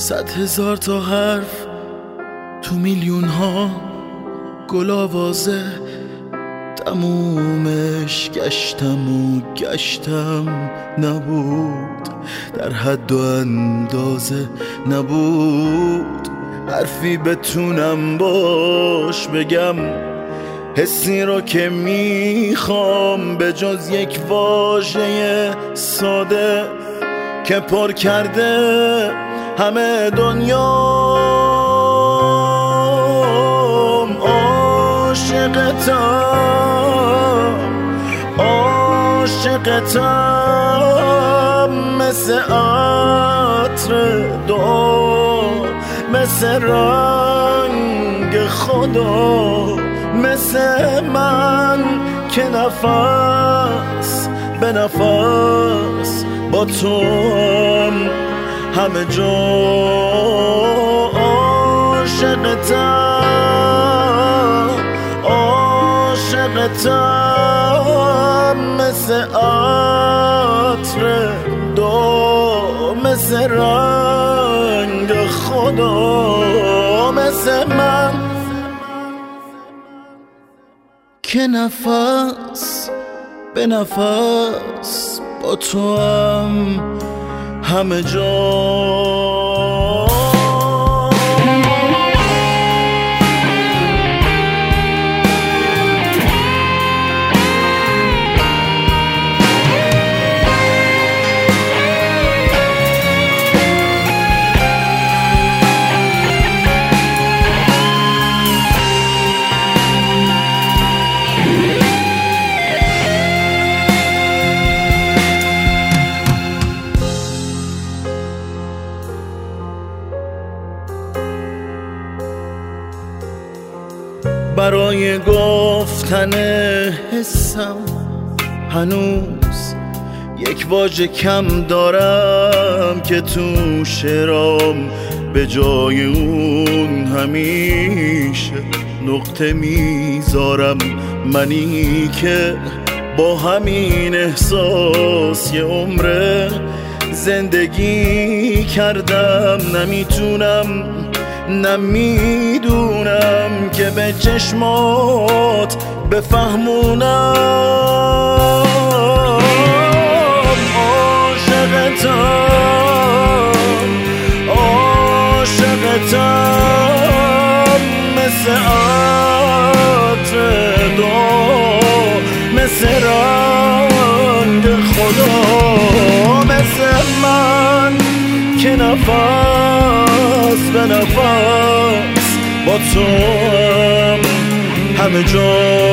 100,000 تا حرف تو میلیون ها گل آوازه، تمومش گشتم و گشتم، نبود در حد و اندازه، نبود حرفی بتونم باش بگم حسی رو که میخوام، به جز یک واژه ساده که پر کرده همه دنیام. عاشقتم مثل عطر دعا، مثل رنگ خدا، مثل من که نفس به نفس با تو همه جا. عاشقتم مثل عطر دو، مثل رنگ خدا، مثل من که نفس به نفس با تو همه جا. برای گفتن حسم هنوز یک واژه کم دارم که تو شعرام به جای اون همیشه نقطه میذارم. منی که با همین احساس یه عمره زندگی کردم، نمیتونم نمیدونم که به چشمات بفهمونم. عاشقتم مثل عطر دو، مثل رنگ خدا، مثل من که نفس به نفس با تو همه جا.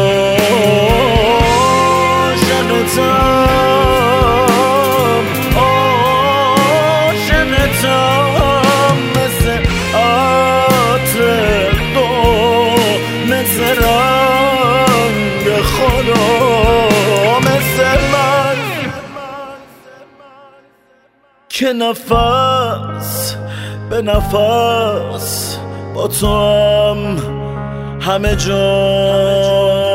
عاشقتم مثل عطر دو، مثل رنگ خدا، مثل من که نفس به نفس با تو همه جا.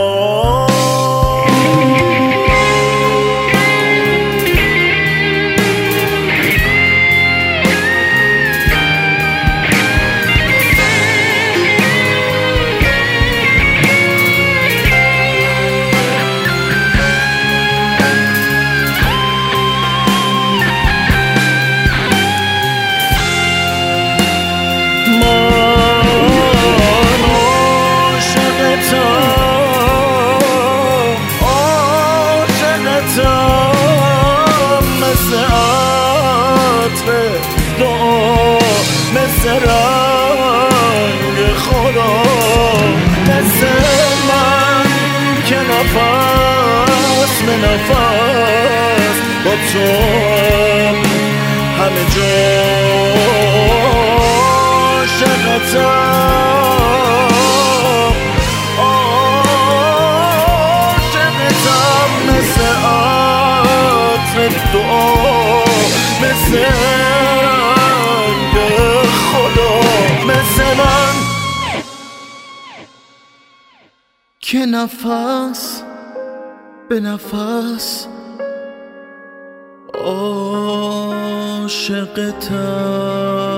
مثل رنگ خدا، مثل من که نفس به نفس با تو همه جا. عاشقتم مثل عطر دعا، مثل که نفس به نفس عاشقتم.